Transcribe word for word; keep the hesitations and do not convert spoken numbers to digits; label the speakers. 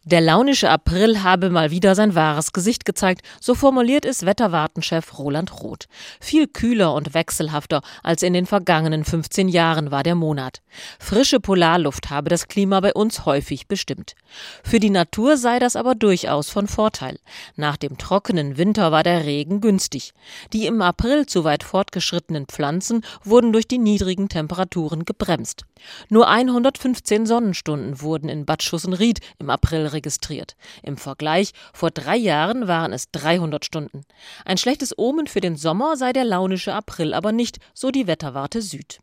Speaker 1: Der launische April habe mal wieder sein wahres Gesicht gezeigt, so formuliert es Wetterwartenchef Roland Roth. Viel kühler und wechselhafter als in den vergangenen fünfzehn Jahren war der Monat. Frische Polarluft habe das Klima bei uns häufig bestimmt. Für die Natur sei das aber durchaus von Vorteil. Nach dem trockenen Winter war der Regen günstig. Die im April zu weit fortgeschrittenen Pflanzen wurden durch die niedrigen Temperaturen gebremst. Nur hundertfünfzehn Sonnenstunden wurden in Bad Schussenried im April registriert. Im Vergleich, vor drei Jahren waren es dreihundert Stunden. Ein schlechtes Omen für den Sommer sei der launische April aber nicht, so die Wetterwarte Süd.